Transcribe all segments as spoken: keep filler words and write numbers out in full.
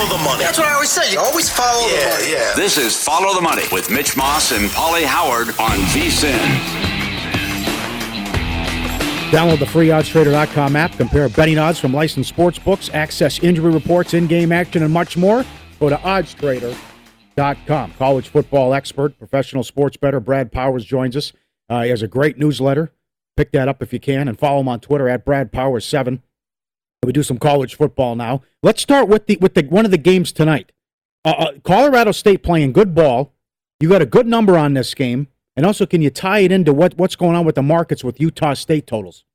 follow the money. That's what I always say. You always follow yeah, the money. Yeah. This is Follow the Money with Mitch Moss and Paulie Howard on V S I N. Download the free odds trader dot com app. Compare betting odds from licensed sports books, access injury reports, in-game action, and much more. Go to odds trader dot com. College football expert, professional sports bettor Brad Powers joins us. Uh, he has a great newsletter. Pick that up if you can, and follow him on Twitter at Brad Powers seven. We do some college football now. Let's start with the with the one of the games tonight. Uh, uh, Colorado State playing good ball. You got a good number on this game, and also can you tie it into what, what's going on with the markets with Utah State totals?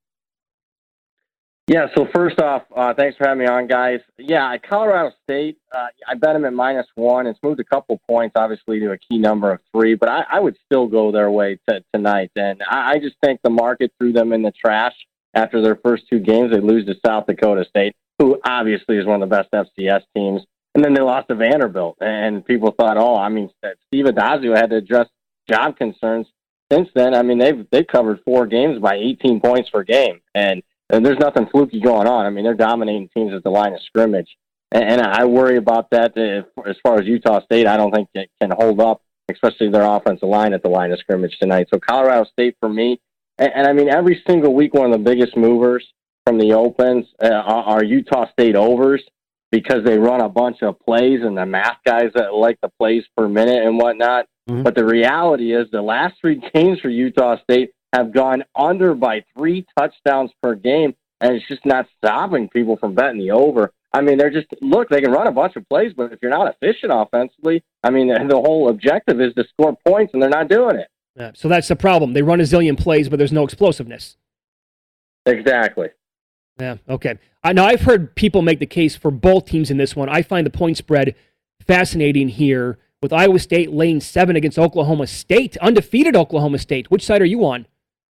Yeah. So first off, uh, thanks for having me on, guys. Yeah, Colorado State. Uh, I bet them at minus one. It's moved a couple points, obviously, to a key number of three, but I, I would still go their way t- tonight. And I, I just think the market threw them in the trash. After their first two games, they lose to South Dakota State, who obviously is one of the best F C S teams. And then they lost to Vanderbilt. And people thought, oh, I mean, Steve Adazio had to address job concerns. Since then, I mean, they've they've covered four games by eighteen points per game. And, and there's nothing fluky going on. I mean, they're dominating teams at the line of scrimmage. And, and I worry about that if, as far as Utah State. I don't think it can hold up, especially their offensive line at the line of scrimmage tonight. So Colorado State, for me, And, and I mean, every single week, one of the biggest movers from the opens uh, are, are Utah State overs because they run a bunch of plays and the math guys that like the plays per minute and whatnot. Mm-hmm. But the reality is the last three games for Utah State have gone under by three touchdowns per game, and it's just not stopping people from betting the over. I mean, they're just, look, they can run a bunch of plays, but if you're not efficient offensively, I mean, the whole objective is to score points, and they're not doing it. Yeah, so that's the problem. They run a zillion plays, but there's no explosiveness. Exactly. Yeah, okay. I Now, I've heard people make the case for both teams in this one. I find the point spread fascinating here with Iowa State laying seven against Oklahoma State, undefeated Oklahoma State. Which side are you on?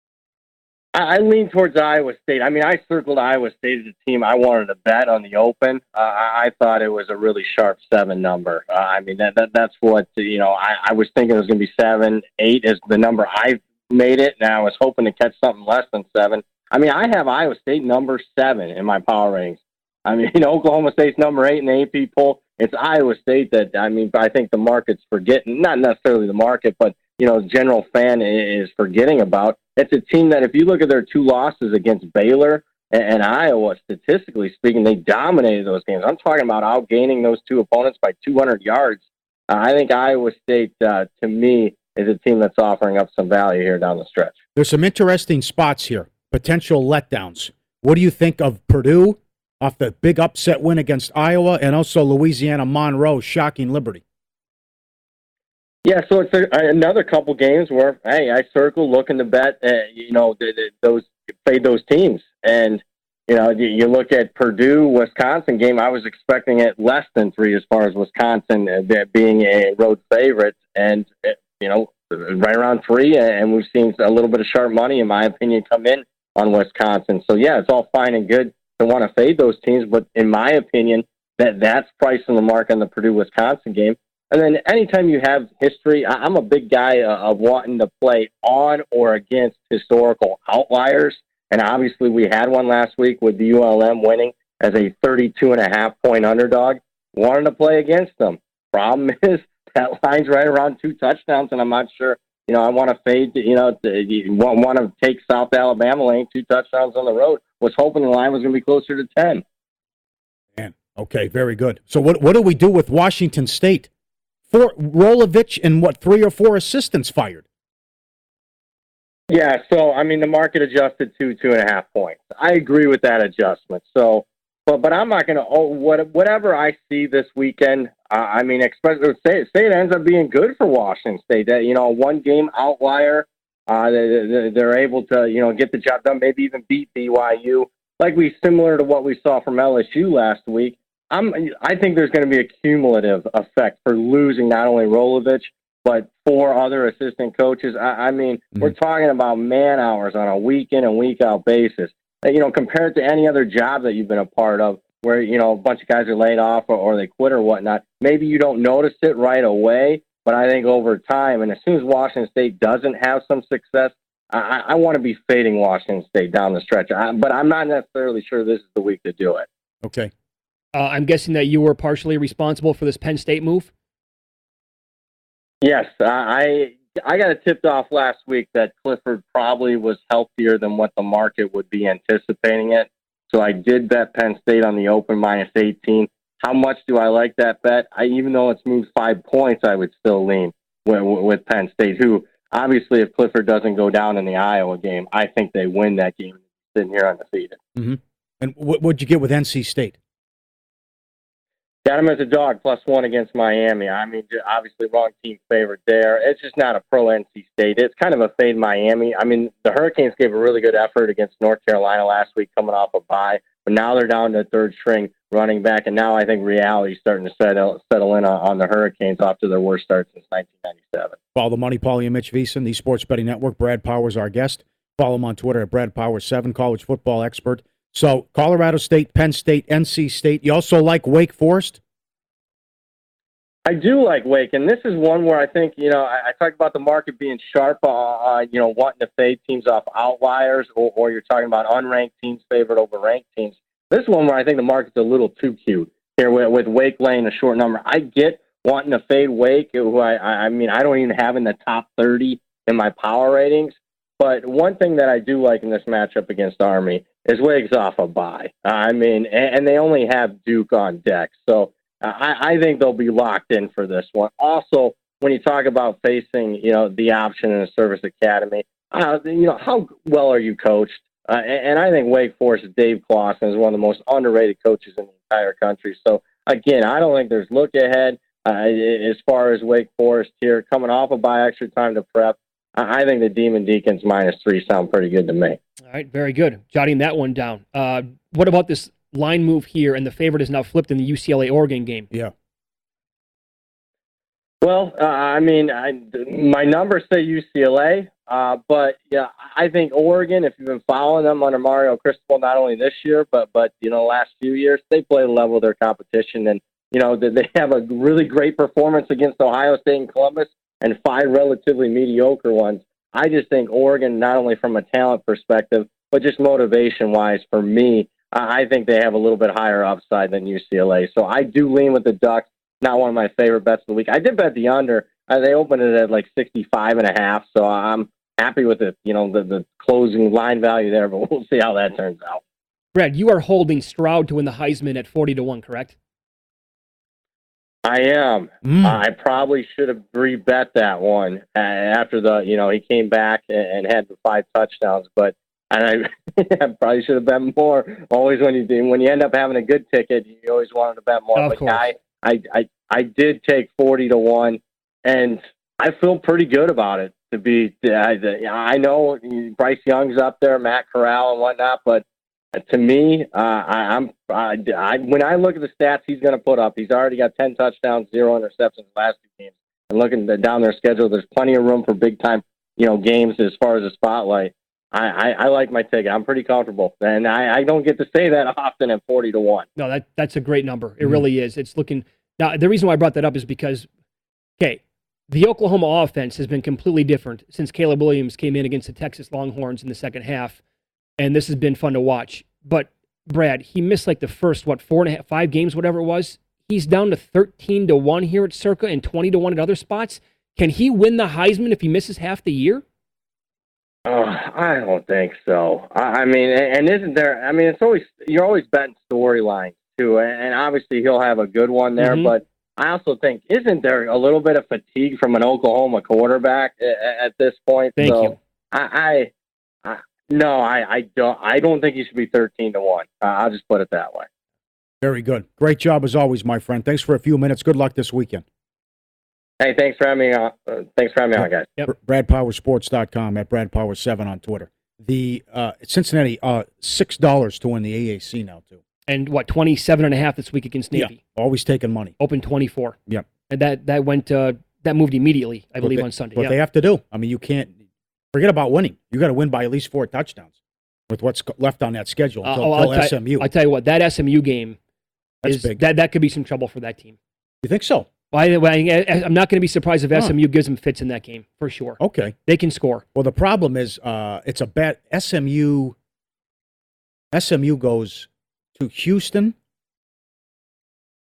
I, I lean towards Iowa State. I mean, I circled Iowa State as a team I wanted to bet on the open. Uh, I, I thought it was a really sharp seven number. Uh, I mean, that, that that's what, you know, I, I was thinking it was going to be seven, eight is the number I made it, and I was hoping to catch something less than seven. I mean, I have Iowa State number seven in my power ratings. I mean, Oklahoma State's number eight in the A P poll. It's Iowa State that, I mean, I think the market's forgetting, not necessarily the market, but, you know, the general fan is forgetting about. It's a team that if you look at their two losses against Baylor and, and Iowa, statistically speaking, they dominated those games. I'm talking about outgaining those two opponents by two hundred yards. Uh, I think Iowa State, uh, to me, is a team that's offering up some value here down the stretch. There's some interesting spots here, potential letdowns. What do you think of Purdue off the big upset win against Iowa, and also Louisiana Monroe shocking Liberty? Yeah, so it's a, another couple games where, hey, I circle looking to bet, uh, you know, the, the, those played those teams. And, you know, you, you look at Purdue-Wisconsin game, I was expecting it less than three as far as Wisconsin uh, being a road favorite. And, uh, you know, right around three, and we've seen a little bit of sharp money, in my opinion, come in on Wisconsin. So, yeah, it's all fine and good to want to fade those teams, but in my opinion, that that's pricing the mark on the Purdue-Wisconsin game. And then anytime you have history, I'm a big guy of wanting to play on or against historical outliers. And obviously we had one last week with the U L M winning as a thirty-two and a half point underdog. Wanted to play against them. Problem is that line's right around two touchdowns, and I'm not sure, you know, I want to fade, you know, you want, want to take South Alabama laying two touchdowns on the road. Was hoping the line was going to be closer to ten. Man, okay, very good. So what what do we do with Washington State? Four, Rolovich and what, three or four assistants fired? Yeah, so, I mean, the market adjusted to two and a half points. I agree with that adjustment. So, but but I'm not going to, oh, what, whatever I see this weekend, uh, I mean, especially, say, say it ends up being good for Washington State. That, you know, one game outlier, uh, they, they're able to, you know, get the job done, maybe even beat B Y U. Like we, similar to what we saw from L S U last week. I'm, I think there's going to be a cumulative effect for losing not only Rolovich, but four other assistant coaches. I, I mean, mm-hmm. we're talking about man hours on a week in and week out basis. You know, compared to any other job that you've been a part of where, you know, a bunch of guys are laid off or, or they quit or whatnot, maybe you don't notice it right away. But I think over time, and as soon as Washington State doesn't have some success, I, I want to be fading Washington State down the stretch. I, but I'm not necessarily sure this is the week to do it. Okay. Uh, I'm guessing that you were partially responsible for this Penn State move? Yes, I I got it tipped off last week that Clifford probably was healthier than what the market would be anticipating it. So I did bet Penn State on the open minus eighteen. How much do I like that bet? I, even though it's moved five points, I would still lean with, with Penn State, who obviously if Clifford doesn't go down in the Iowa game, I think they win that game sitting here undefeated. Mm-hmm. And what would you get with N C State? Got him as a dog, plus one against Miami. I mean, obviously wrong team favorite there. It's just not a pro N C State. It's kind of a fade Miami. I mean, the Hurricanes gave a really good effort against North Carolina last week coming off a bye, but now they're down to third string running back, and now I think reality is starting to settle, settle in on, on the Hurricanes after their worst start since nineteen ninety-seven. Follow the Money, Paulie and Mitch Veason, the Sports Betting Network. Brad Powers, our guest. Follow him on Twitter at Brad Powers seven, college football expert. So Colorado State, Penn State, N C State. You also like Wake Forest? I do like Wake, and this is one where I think, you know, I, I talked about the market being sharp, uh, you know, wanting to fade teams off outliers, or, or you're talking about unranked teams favored over ranked teams. This is one where I think the market's a little too cute here with, with Wake laying a short number. I get wanting to fade Wake, who I, I mean, I don't even have in the top thirty in my power ratings. But one thing that I do like in this matchup against Army is Wake's off a bye. I mean, and, and they only have Duke on deck. So I, I think they'll be locked in for this one. Also, when you talk about facing, you know, the option in a service academy, uh, you know, how well are you coached? Uh, and, and I think Wake Forest, Dave Clawson, is one of the most underrated coaches in the entire country. So, again, I don't think there's look ahead uh, as far as Wake Forest here. Coming off a bye, extra time to prep, I think the Demon Deacons minus three sound pretty good to me. All right, very good. Jotting that one down. Uh, what about this line move here, and the favorite is now flipped in the U C L A-Oregon game? Yeah. Well, uh, I mean, I, my numbers say U C L A, uh, but yeah, I think Oregon, if you've been following them under Mario Cristobal, not only this year, but, but you know, last few years, they play the level of their competition, and, you know, they have a really great performance against Ohio State and Columbus, and five relatively mediocre ones. I just think Oregon, not only from a talent perspective, but just motivation-wise, for me, I think they have a little bit higher upside than U C L A. So I do lean with the Ducks. Not one of my favorite bets of the week. I did bet the under. Uh, they opened it at like sixty-five and a half, so I'm happy with it. You know, the, the closing line value there, but we'll see how that turns out. Brad, you are holding Stroud to win the Heisman at forty to one, correct? I am. Mm. Uh, I probably should have rebet that one uh, after the, you know, he came back and, and had the five touchdowns, but and I, I probably should have bet more. Always when you do, when you end up having a good ticket, you always wanted to bet more. Of but course. I, I, I, I did take forty to one, and I feel pretty good about it. To be, I, I know Bryce Young's up there, Matt Corral and whatnot, but to me, uh, I, I'm I, I, when I look at the stats he's going to put up, he's already got ten touchdowns, zero interceptions last two games. And looking down their schedule, there's plenty of room for big time, you know, games as far as the spotlight. I, I, I like my ticket. I'm pretty comfortable, and I, I don't get to say that often at forty to one. No, that that's a great number. It Mm-hmm. really is. It's looking now. The reason why I brought that up is because, okay, the Oklahoma offense has been completely different since Caleb Williams came in against the Texas Longhorns in the second half, and this has been fun to watch. But Brad, he missed like the first what four and a half, five games, whatever it was. He's down to thirteen to one here at Circa and twenty to one at other spots. Can he win the Heisman if he misses half the year? Oh, I don't think so. I, I mean, and isn't there? I mean, it's always you're always betting storylines too, and obviously he'll have a good one there. Mm-hmm. But I also think isn't there a little bit of fatigue from an Oklahoma quarterback at, at this point? Thank so you. I, I, I no, I, I don't. I don't think he should be thirteen to one. Uh, I'll just put it that way. Very good. Great job as always, my friend. Thanks for a few minutes. Good luck this weekend. Hey, thanks for having me on. Uh, thanks for having me on, guys. Yep. Br- Brad Power Sports dot com at Brad Power seven on Twitter. The uh, Cincinnati, uh, six dollars to win the A A C now, too. And what, twenty-seven and a half this week against Navy? Yeah, always taking money. Open twenty-four. Yep. And that, that went, uh, that moved immediately, I What believe, they- on Sunday. What Yeah. they have to do. I mean, you can't forget about winning. You got to win by at least four touchdowns with what's co- left on that schedule Uh, until, oh, I'll until tell- S M U. I tell you what, that S M U game That's is big. that that could be some trouble for that team. You think so? Well, I, well, I, I'm not going to be surprised if Huh. S M U gives them fits in that game for sure. Okay. They can score. Well, the problem is uh, it's a bad S M U. S M U goes to Houston,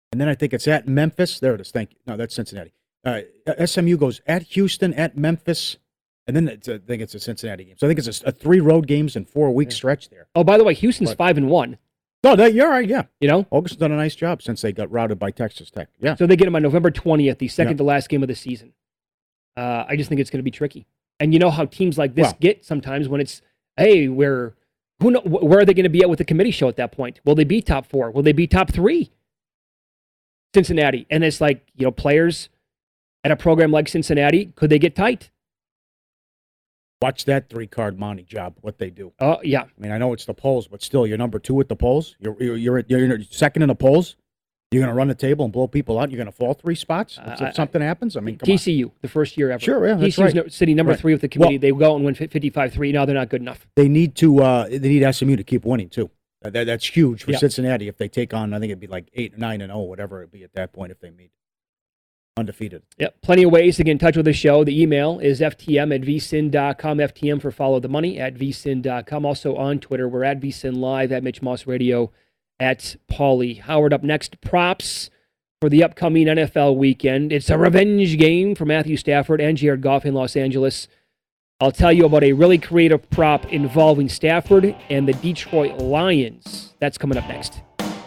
And then I think it's at Memphis. There it is. Thank you. No, that's Cincinnati. Uh, S M U goes at Houston, at Memphis, and then it's a, I think it's a Cincinnati game. So I think it's a, a three road games and four week yeah. stretch there. Oh, by the way, Houston's but, five and one. No, that, you're right. Yeah, you know, August's done a nice job since they got routed by Texas Tech. Yeah. So they get them on November twentieth, the second yeah. to last game of the season. Uh, I just think it's going to be tricky. And you know how teams like this well, get sometimes when it's, hey, we're who know, where are they going to be at with the committee show at that point? Will they be top four? Will they be top three? Cincinnati, and it's like, you know, players at a program like Cincinnati, could they get tight? Watch that three-card Monty job, what they do. Oh, uh, yeah. I mean, I know it's the polls, but still, you're number two at the polls. You're you're you're, you're second in the polls. You're going to run the table and blow people out. You're going to fall three spots if uh, something happens. I mean, come T C U, on. the first year ever. Sure, yeah, that's T C U's right. sitting number right. three with the committee. Well, they go and win fifty-five three. Now they're not good enough. They need to. Uh, they need S M U to keep winning too. That, that's huge for yeah. Cincinnati if they take on. I think it'd be like eight, nine, and zero, whatever it'd be at that point if they meet undefeated. Yep, plenty of ways to get in touch with the show. The email is f t m at v s i n dot com. F T M for follow the money at v s i n dot com. Also on Twitter, we're at VSIN Live, at Mitch Moss Radio, at Paulie Howard. Up next, props for the upcoming N F L weekend. It's a revenge game for Matthew Stafford and Jared Goff in Los Angeles. I'll tell you about a really creative prop involving Stafford and the Detroit Lions. That's coming up next.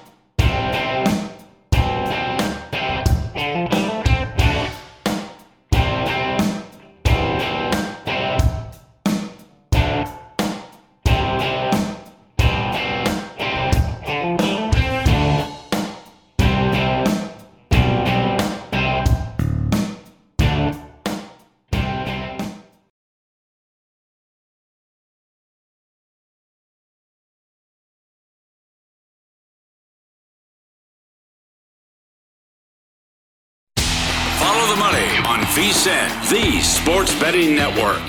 Follow the money on V S I N, the Sports Betting Network.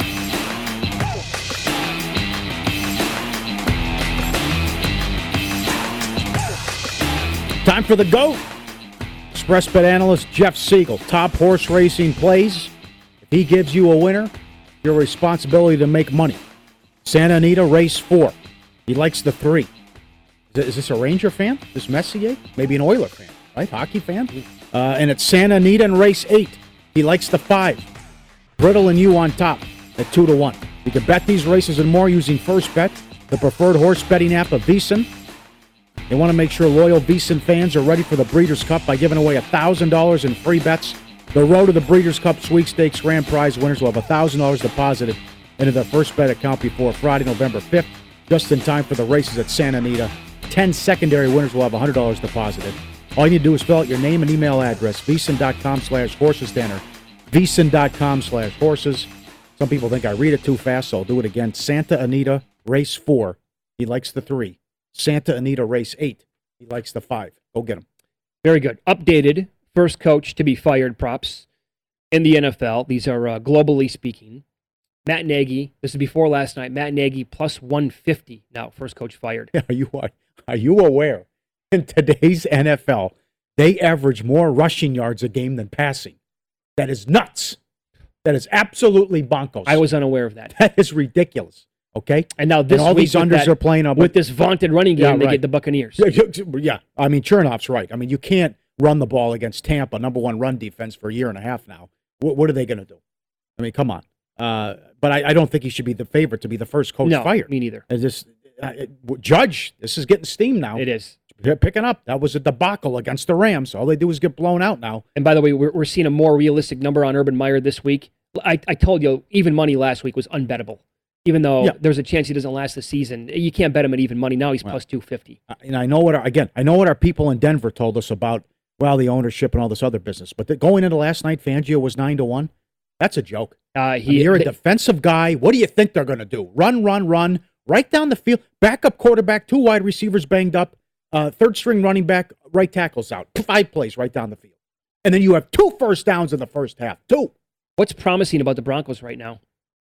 Time for the GOAT. Express Bet analyst Jeff Siegel. Top horse racing plays. If he gives you a winner, your responsibility to make money. Santa Anita, race four. He likes the three. Is this a Ranger fan? This Messier? Maybe an Oiler fan, right? Hockey fan? Uh, and it's Santa Anita in race eight. He likes the five. Brittle and you on top at two to one. You can bet these races and more using First Bet, the preferred horse betting app of VSiN. They want to make sure loyal VSiN fans are ready for the Breeders' Cup by giving away one thousand dollars in free bets. The road to the Breeders' Cup Sweepstakes Grand Prize winners will have one thousand dollars deposited into their First Bet account before Friday, November fifth, just in time for the races at Santa Anita. ten secondary winners will have one hundred dollars deposited. All you need to do is fill out your name and email address, vsin.com slash horses to enter. vsin.com slash horses. Some people think I read it too fast, so I'll do it again. Santa Anita, race four. He likes the three. Santa Anita, race eight. He likes the five. Go get him. Very good. Updated first coach to be fired props in the N F L. These are uh, globally speaking. Matt Nagy, this is before last night. Matt Nagy plus one fifty now, first coach fired. Are you, are you aware? In today's N F L, they average more rushing yards a game than passing. That is nuts. That is absolutely bonkers. I was unaware of that. That is ridiculous. Okay? And now this and all week these unders that, are playing up. With this vaunted running game, yeah, they right. get the Buccaneers. Yeah, yeah, I mean, Chernoff's right. I mean, you can't run the ball against Tampa, number one run defense for a year and a half now. What, what are they going to do? I mean, come on. Uh, but I, I don't think he should be the favorite to be the first coach no, fired. Me neither. This, uh, Judge, this is getting steam now. It is. They're picking up. That was a debacle against the Rams. All they do is get blown out now. And by the way, we're, we're seeing a more realistic number on Urban Meyer this week. I, I told you, even money last week was unbettable. Even though yeah. there's a chance he doesn't last the season, you can't bet him at even money. Now he's well, plus two fifty. And I know what, our, again, I know what our people in Denver told us about, well, the ownership and all this other business. But the, going into last night, Fangio was nine to one. That's a joke. Uh, he, I mean, you're a they, defensive guy. What do you think they're going to do? Run, run, run, right down the field. Backup quarterback, two wide receivers banged up, uh, third string running back, right tackles out. Five plays right down the field. And then you have two first downs in the first half. Two. What's promising about the Broncos right now?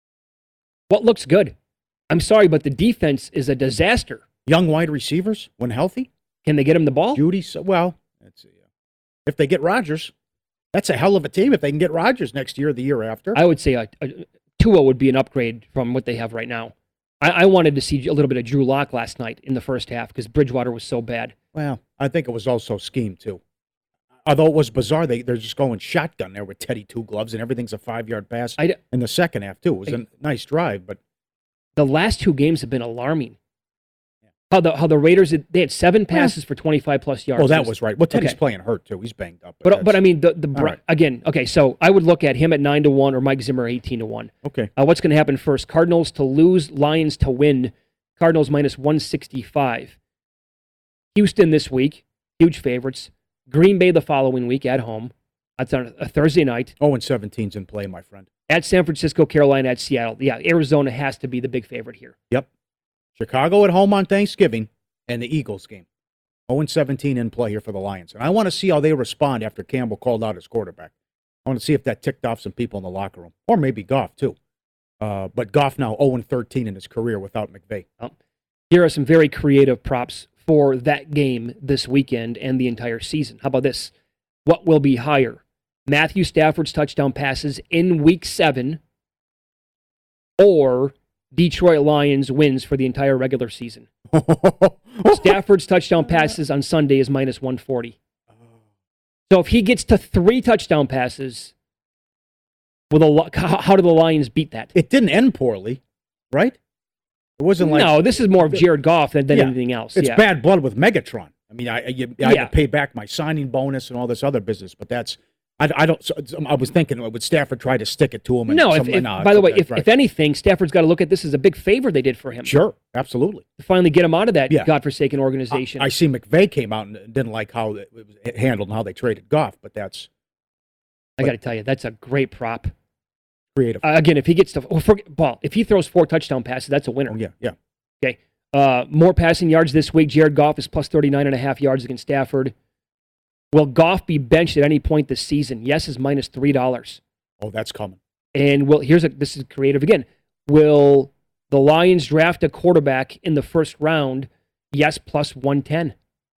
What looks good? I'm sorry, but the defense is a disaster. Young wide receivers, when healthy. Can they get him the ball? Judy, well, let's see. If they get Rodgers, that's a hell of a team. If they can get Rodgers next year or the year after. I would say a, a, Tua would be an upgrade from what they have right now. I, I wanted to see a little bit of Drew Lock last night in the first half because Bridgewater was so bad. Well, I think it was also scheme, too. although it was bizarre, they, they're just going shotgun there with Teddy two gloves, and everything's a five-yard pass I, in the second half, too. It was I, a nice drive, but... The last two games have been alarming. How the how the Raiders, they had seven passes yeah. for twenty-five plus yards. Oh, that was right. Well, Teddy's okay. playing hurt, too. He's banged up. But, but, but I mean, the, the right. again, okay, so I would look at him at nine to one or Mike Zimmer eighteen to one. Okay. Uh, what's going to happen first? Cardinals to lose, Lions to win. Cardinals minus one sixty-five. Houston this week, huge favorites. Green Bay the following week at home. That's on a Thursday night. oh and seventeen's in play, my friend. At San Francisco, Carolina, at Seattle. Yeah, Arizona has to be the big favorite here. Yep. Chicago at home on Thanksgiving, and the Eagles game. oh and seventeen in play here for the Lions. And I want to see how they respond after Campbell called out his quarterback. I want to see if that ticked off some people in the locker room, or maybe Goff, too. Uh, but Goff now oh and thirteen in his career without McVay. Oh. Here are some very creative props for that game this weekend and the entire season. How about this? What will be higher? Matthew Stafford's touchdown passes in week seven, or Detroit Lions wins for the entire regular season. Stafford's touchdown passes on Sunday is minus one forty. So if he gets to three touchdown passes, will the, how do the Lions beat that? It didn't end poorly, right? It wasn't like... No, this is more of Jared Goff than, than yeah, anything else. It's yeah. bad blood with Megatron. I mean, I, you, I yeah. had to pay back my signing bonus and all this other business, but that's... I, I don't. So, I was thinking, would Stafford try to stick it to him? And no, some, if, if, no. By the way, if, right. if anything, Stafford's got to look at this as a big favor they did for him. Sure, absolutely. To finally get him out of that yeah. godforsaken organization. I, I see McVay came out and didn't like how it was handled and how they traded Goff, but that's... I got to tell you, that's a great prop. Creative. Uh, again, if he gets to... Well, for, well, if he throws four touchdown passes, that's a winner. Oh, yeah, yeah. Okay. Uh, more passing yards this week. Jared Goff is plus thirty-nine and a half yards against Stafford. Will Goff be benched at any point this season? Yes is minus three dollars. Oh, that's coming. And will here's a this is creative again. Will the Lions draft a quarterback in the first round? Yes, plus one ten.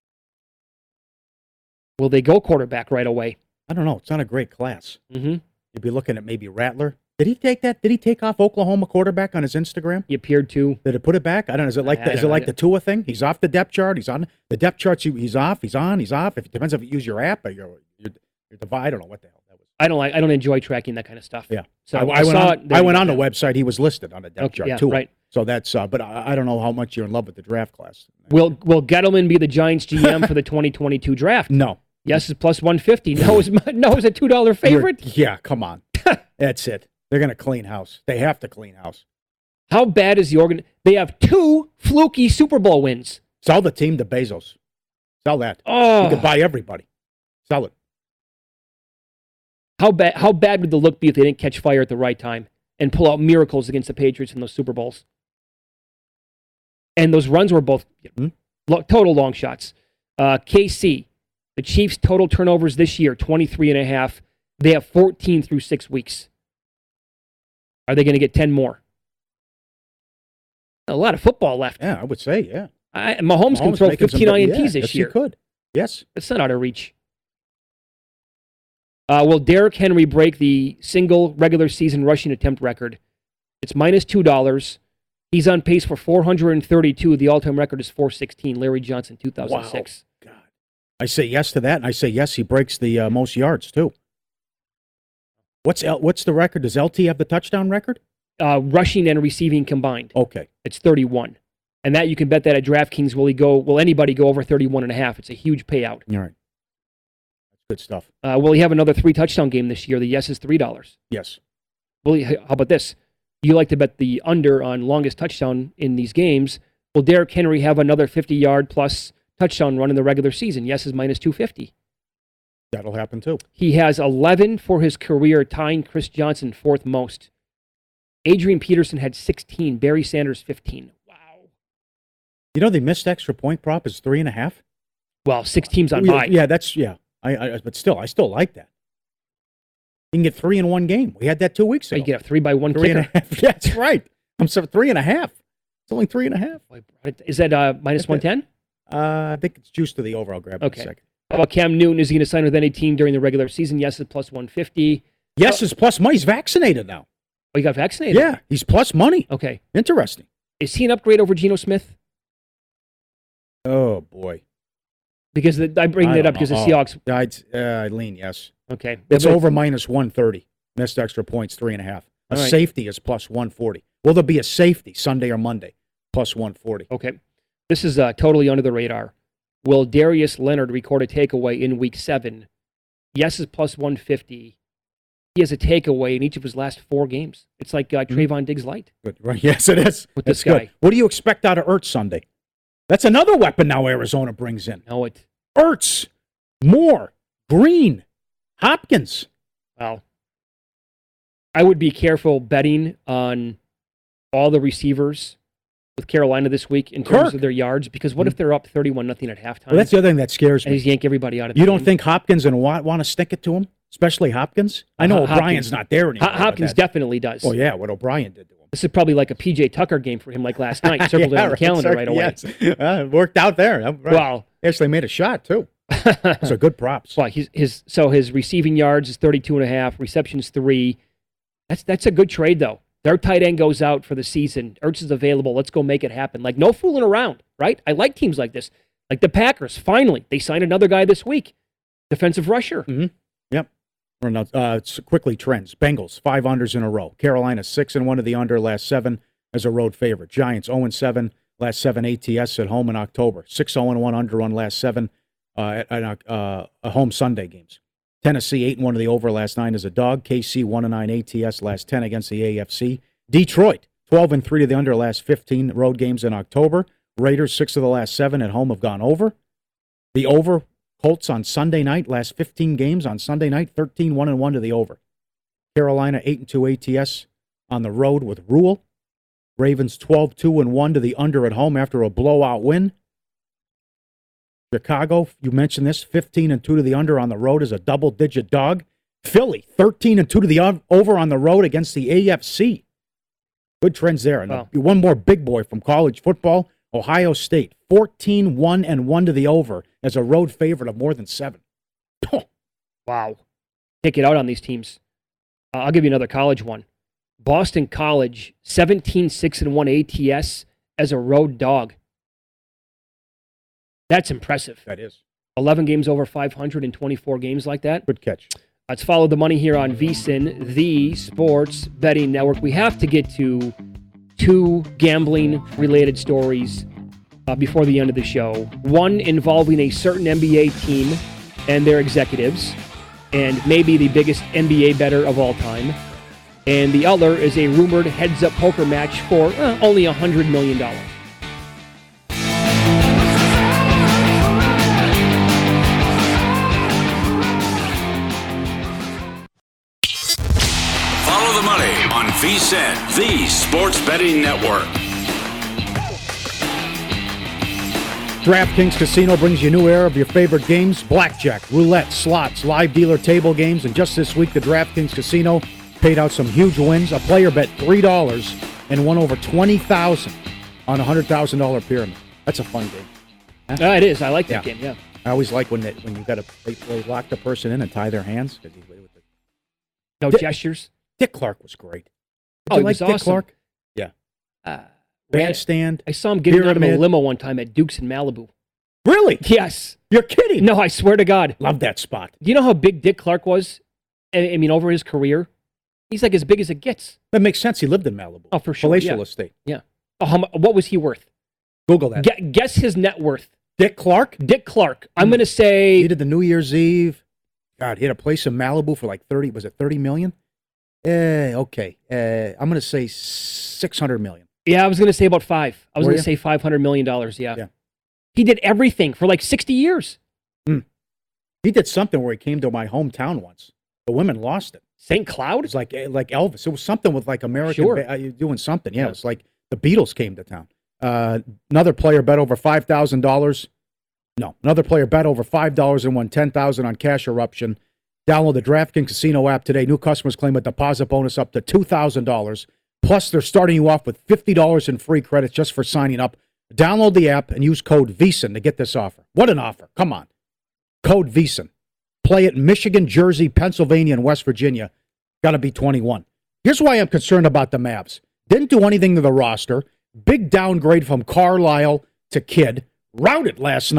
Will they go quarterback right away? I don't know. It's not a great class. Mm-hmm. You'd be looking at maybe Rattler. Did he take that? Did he take off Oklahoma quarterback on his Instagram? He appeared to. Did it put it back? I don't know. Is it like I, the, I is it like I, the Tua thing? He's off the depth chart. He's on the depth charts. He's off. He's on. He's off. If it depends if you use your app or your your, your device. I don't know what the hell that was. I don't like. I don't enjoy tracking that kind of stuff. Yeah. So I, I, I went saw on. it. I went on the website. He was listed on the depth okay, chart yeah, too. Right. So that's. Uh, but I, I don't know how much you're in love with the draft class. Will Will Gettleman be the Giants G M for the twenty twenty-two draft? No. Yes is plus one fifty. No is no is a two dollar favorite. You're, yeah. Come on. That's it. They're going to clean house. They have to clean house. How bad is the organ? They have two fluky Super Bowl wins. Sell the team to Bezos. Sell that. Oh. You could buy everybody. Sell it. How bad? How bad would the look be if they didn't catch fire at the right time and pull out miracles against the Patriots in those Super Bowls? And those runs were both hmm? lo- total long shots. Uh, K C, the Chiefs' total turnovers this year twenty-three and a half. They have fourteen through six weeks. Are they going to get ten more? A lot of football left. Yeah, I would say, yeah. I, Mahomes, Mahomes can throw fifteen some, I N Ts yeah, this yes, year. He could. Yes. It's not out of reach. Uh, will Derrick Henry break the single regular season rushing attempt record? It's minus two dollars. He's on pace for four hundred thirty-two. The all-time record is four sixteen. Larry Johnson, two thousand six. Wow. God. I say yes to that, and I say yes, he breaks the uh, most yards, too. What's L- what's the record? Does L T have the touchdown record? Uh, rushing and receiving combined. Okay. It's thirty-one. And that you can bet that at DraftKings, will he go? Will anybody go over thirty-one and a half? It's a huge payout. All right. That's good stuff. Uh, will he have another three touchdown game this year? The yes is three dollars. Yes. Will he, how about this? You like to bet the under on longest touchdown in these games. Will Derrick Henry have another fifty-yard plus touchdown run in the regular season? Yes is minus two fifty. That'll happen too. He has eleven for his career, tying Chris Johnson fourth most. Adrian Peterson had sixteen. Barry Sanders, fifteen. Wow. You know the missed extra point prop is three and a half? Well, six teams on yeah, bye. Yeah, that's, yeah. I, I, but still, I still like that. You can get three in one game. We had that two weeks ago. You get a three by one three kicker. and a half. Yeah, that's right. I'm sorry, three and a half. It's only three and a half. Is that uh, minus one ten? Uh, I think it's juiced to the over. I'll grab it okay. in a second. How about Cam Newton? Is he going to sign with any team during the regular season? Yes, it's plus one fifty. Yes, oh. is plus money. He's vaccinated now. Oh, he got vaccinated? Yeah, he's plus money. Okay. Interesting. Is he an upgrade over Geno Smith? Oh, boy. Because the, I bring I that don't up because the know. Seahawks. Oh, I'd, uh, I'd lean yes. Okay. It's But- over minus one thirty. Missed extra points, three and a half. A All right. safety is plus one forty. Will there be a safety Sunday or Monday? Plus one forty. Okay. This is uh, totally under the radar. Will Darius Leonard record a takeaway in week seven? Yes is plus one fifty. He has a takeaway in each of his last four games. It's like uh, Trayvon Diggs light. Good. Right. Yes, it is. With That's this guy. good. What do you expect out of Ertz Sunday? That's another weapon now Arizona brings in. No, it. Ertz, Moore, Green, Hopkins. Well, I would be careful betting on all the receivers with Carolina this week in terms Kirk. of their yards, because what if they're up thirty-one nothing at halftime? Well, that's the other thing that scares and me. he's yank everybody out of the You don't game? think Hopkins and Watt want to stick it to him? Especially Hopkins? I know Ho- O'Brien's Hopkins- not there anymore. Ho- but Hopkins that- definitely does. Oh, yeah, what O'Brien did to him. This is probably like a P J Tucker game for him, like last night. Circled it on the right, calendar sorry, right away. Yes. Uh, it worked out there. Right. Well, Actually made a shot, too. So good props. well, his, his so his receiving yards is thirty-two and a half, receptions three. That's that's a good trade though. Their tight end goes out for the season. Ertz is available. Let's go make it happen. Like no fooling around, right? I like teams like this. Like the Packers. Finally, they signed another guy this week, defensive rusher. Mm-hmm. Yep. Or no, uh, it's quickly trends. Bengals five unders in a row. Carolina six and one to the under last seven as a road favorite. Giants zero and seven last seven A T S at home in October. Six zero and one under on last seven uh, at, at uh, home Sunday games. Tennessee eight and one to the over last nine as a dog. K C one and nine A T S last ten against the A F C. Detroit twelve and three to the under last fifteen road games in October. Raiders six of the last seven at home have gone over. The over. Colts on Sunday night, last fifteen games on Sunday night, thirteen one and one to the over. Carolina eight and two A T S on the road with Rule. Ravens twelve two and one to the under at home after a blowout win. Chicago, you mentioned this, fifteen and two to the under on the road as a double-digit dog. Philly thirteen and two to the over on the road against the A F C. Good trends there. And Wow. one more big boy from college football, Ohio State, fourteen one and one to the over as a road favorite of more than seven. Wow. Take it out on these teams. Uh, I'll give you another college one. Boston College, seventeen six and one A T S as a road dog. That's impressive. That is. eleven games over five hundred in twenty-four games like that. Good catch. Let's follow the money here on VSiN, the sports betting network. We have to get to two gambling-related stories uh, before the end of the show. One involving a certain N B A team and their executives, and maybe the biggest N B A bettor of all time. And the other is a rumored heads-up poker match for uh, only one hundred million dollars. Follow the money on VSiN, the sports betting network. DraftKings Casino brings you a new era of your favorite games, blackjack, roulette, slots, live dealer table games, and just this week the DraftKings Casino paid out some huge wins. A player bet three dollars and won over twenty thousand dollars on a one hundred thousand dollars pyramid. That's a fun game. Uh, it is. I like that Yeah. game, yeah. I always like when they, when you got to they, they lock the person in and tie their hands. 'Cause he- with the- No Dick- gestures. Dick Clark was great. Did Oh, you he like was Dick awesome. Clark? Yeah. Uh, Bandstand. I saw him getting out of a Pyramid. limo one time at Duke's in Malibu. Really? Yes. You're kidding? No, I swear to God. Love that spot. Do you know how big Dick Clark was? I I mean, over his career, he's like as big as it gets. That makes sense. He lived in Malibu. Oh, for sure, Palatial yeah. estate. Yeah. Oh, how, mu- what was he worth? Google that. Gu- guess his net worth. Dick Clark? Dick Clark. I'm going to He say did the New Year's Eve. God, he had a place in Malibu for like thirty. Was it thirty million? Eh, okay. Uh, I'm going to say six hundred million. yeah. I was going to say about five. I was Were going to you? say five hundred million dollars. Yeah. Yeah. He did everything for like sixty years. He did something where he came to my hometown once. The women lost it. Saint It Cloud. was like eh, like Elvis. It was something with like American Sure. ba- uh, doing something. Yeah, Yeah. it was like the Beatles came to town. Uh, another player bet over five thousand dollars. No, another player bet over five dollars and won ten thousand on Cash Eruption. Download the DraftKings Casino app today. New customers claim a deposit bonus up to two thousand dollars. Plus, they're starting you off with fifty dollars in free credits just for signing up. Download the app and use code VSiN to get this offer. What an offer. Come on. Code VSiN. Play it in Michigan, Jersey, Pennsylvania, and West Virginia. Got to be twenty-one. Here's why I'm concerned about the Mavs. Didn't do anything to the roster. Big downgrade from Carlisle to Kidd. Routed last night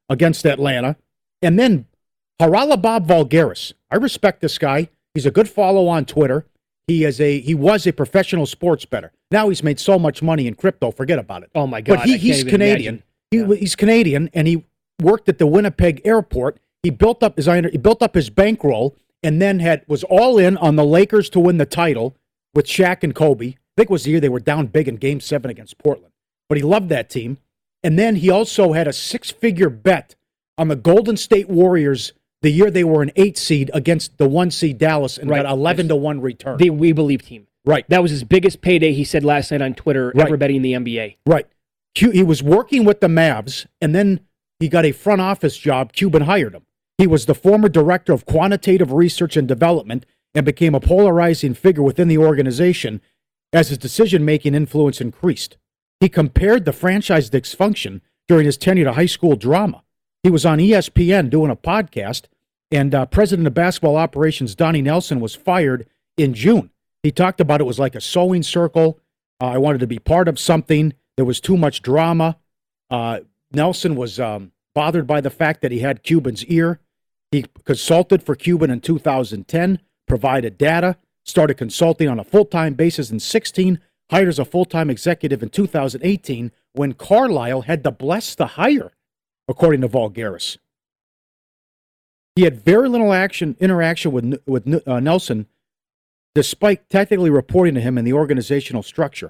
against Atlanta. And then Haralabos Voulgaris. I respect this guy. He's a good follow on Twitter. He is a he was a professional sports bettor. Now he's made so much money in crypto, forget about it. Oh my God! But he, he's Canadian. He, yeah. He's Canadian, and he worked at the Winnipeg airport. He built up his he built up his bankroll, and then had was all in on the Lakers to win the title with Shaq and Kobe. I think it was the year they were down big in Game Seven against Portland. But he loved that team, and then he also had a six-figure bet on the Golden State Warriors the year they were an eight seed against the one seed Dallas and right. got eleven to one return. The We Believe team. Right. That was his biggest payday, he said last night on Twitter, right. ever betting the N B A. Right. He was working with the Mavs, and then he got a front office job. Cuban hired him. He was the former director of quantitative research and development and became a polarizing figure within the organization as his decision-making influence increased. He compared the franchise dysfunction during his tenure to high school drama. He was on E S P N doing a podcast, and uh, president of basketball operations Donnie Nelson was fired in June. He talked about it was like a sewing circle. Uh, I wanted to be part of something. There was too much drama. Uh, Nelson was um, bothered by the fact that he had Cuban's ear. He consulted for Cuban in two thousand ten, provided data, started consulting on a full-time basis in sixteen, hired as a full-time executive in two thousand eighteen when Carlisle had to bless the hire, according to Voulgaris. He had very little action interaction with, with uh, Nelson, despite technically reporting to him in the organizational structure.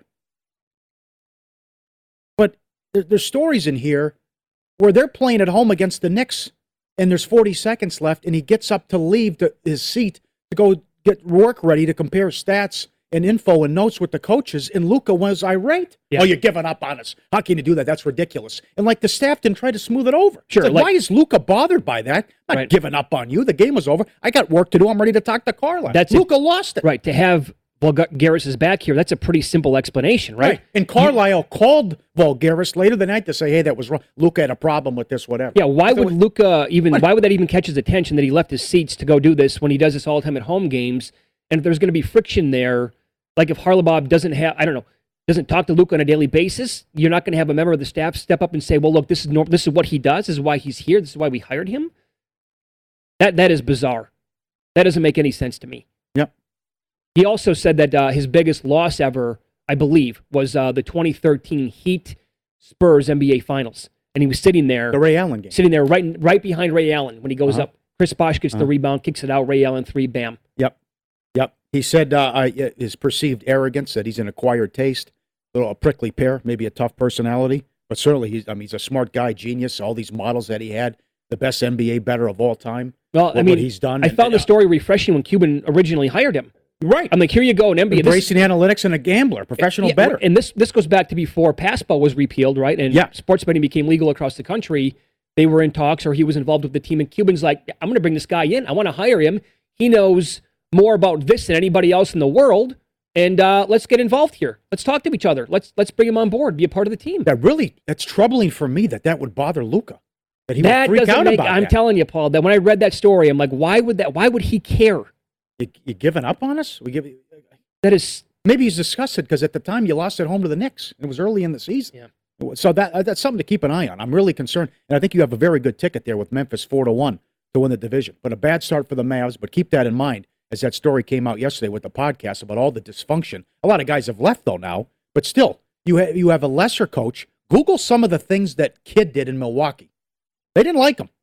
But there, there's stories in here where they're playing at home against the Knicks, and there's forty seconds left, and he gets up to leave to his seat to go get work ready to compare stats and info and notes with the coaches, and Luka was irate. Yeah. Oh, you're giving up on us. How can you do that? That's ridiculous. And like the staff didn't try to smooth it over. Sure. Like, like, why is Luka bothered by that? I'm not right. giving up on you. The game was over. I got work to do. I'm ready to talk to Carlisle. That's Luka lost it. Right. To have Voulgaris back here, that's a pretty simple explanation, right? right. And Carlisle you, called Voulgaris later the night to say, hey, that was wrong. Luka had a problem with this, whatever. Yeah, why so would it, Luka even, what? why would that even catch his attention that he left his seats to go do this when he does this all the time at home games? And if there's going to be friction there, like if Haralabos doesn't have, I don't know, doesn't talk to Luka on a daily basis, you're not going to have a member of the staff step up and say, well, look, this is norm- this is what he does. This is why he's here. This is why we hired him. That That is bizarre. That doesn't make any sense to me. Yep. He also said that uh, his biggest loss ever, I believe, was uh, the twenty thirteen Heat Spurs N B A Finals. And he was sitting there. The Ray Allen game. Sitting there right right behind Ray Allen when he goes uh-huh. up. Chris Bosh gets uh-huh. the rebound, kicks it out. Ray Allen, three, bam. Yep. Yep. He said uh, uh, his perceived arrogance, that he's an acquired taste, a little a prickly pear, maybe a tough personality, but certainly he's, I mean, he's a smart guy, genius, all these models that he had, the best N B A bettor of all time. Well, what, I mean, what he's done. I and, found uh, the story refreshing when Cuban originally hired him. Right. I'm like, here you go, an N B A. Embracing this, analytics and a gambler, professional yeah, bettor. And this this goes back to before PASPA was repealed, right? And yeah. sports betting became legal across the country. They were in talks, or he was involved with the team, and Cuban's like, I'm going to bring this guy in. I want to hire him. He knows more about this than anybody else in the world, and uh, let's get involved here. Let's talk to each other. Let's let's bring him on board, be a part of the team. That really, that's troubling for me that that would bother Luka. That he that would freak doesn't out make, about I'm that. telling you, Paul, that when I read that story, I'm like, why would that? Why would he care? You, you giving up on us? We give. That is Maybe he's disgusted because at the time you lost at home to the Knicks. It was early in the season. Yeah. So that that's something to keep an eye on. I'm really concerned, and I think you have a very good ticket there with Memphis four to one to win the division. But a bad start for the Mavs. But keep that in mind as that story came out yesterday with the podcast about all the dysfunction. A lot of guys have left though now, but still, you have you have a lesser coach. Google some of the things that Kidd did in Milwaukee. They didn't like him.